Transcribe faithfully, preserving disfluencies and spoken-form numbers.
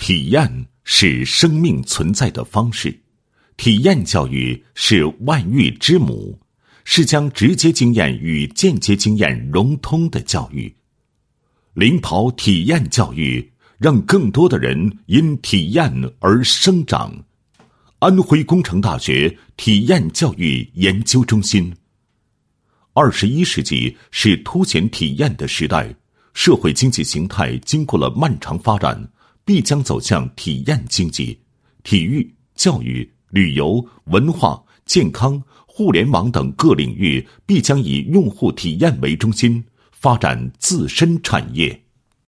体验是生命存在的方式，体验教育是万育之母，是将直接经验与间接经验融通的教育。领跑体验教育，让更多的人因体验而生长。安徽工程大学体验教育研究中心。二十一世纪是凸显体验的时代，社会经济形态经过了漫长发展，必将走向体验经济。体育、教育、旅游、文化、健康、互联网等各领域必将以用户体验为中心，发展自身产业。